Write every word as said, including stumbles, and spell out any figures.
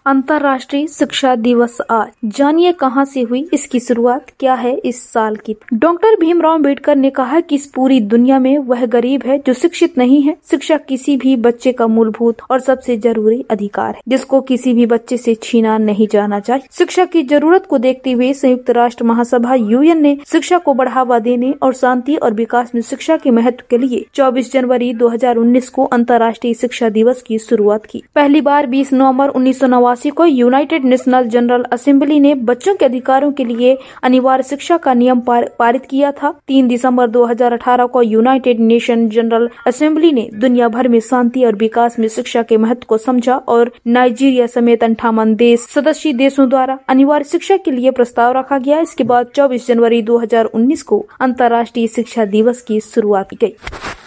अंतर्राष्ट्रीय शिक्षा दिवस आज, जानिए कहां से हुई इसकी शुरुआत, क्या है इस साल की। डॉक्टर भीमराव अम्बेडकर ने कहा कि इस पूरी दुनिया में वह गरीब है जो शिक्षित नहीं है। शिक्षा किसी भी बच्चे का मूलभूत और सबसे जरूरी अधिकार है, जिसको किसी भी बच्चे से छीना नहीं जाना चाहिए। शिक्षा की जरूरत को देखते हुए संयुक्त राष्ट्र महासभा यूएन ने शिक्षा को बढ़ावा देने और शांति और विकास में शिक्षा के महत्व के लिए चौबीस जनवरी दो हजार उन्नीस को अंतर्राष्ट्रीय शिक्षा दिवस की शुरुआत की। पहली बार बीस नवंबर उन्नीस सौ नवासी को यूनाइटेड नेशनल जनरल असेंबली ने बच्चों के अधिकारों के लिए अनिवार्य शिक्षा का नियम पार, पारित किया था। तीन दिसंबर दो हजार अठारह को यूनाइटेड नेशन जनरल असेंबली ने दुनिया भर में शांति और विकास में शिक्षा के महत्व को समझा और नाइजीरिया समेत अंठावन देश सदस्य देशों द्वारा अनिवार्य शिक्षा के लिए प्रस्ताव रखा गया। इसके बाद चौबीस जनवरी दो हजार उन्नीस को अंतर्राष्ट्रीय शिक्षा दिवस की शुरुआत की गई।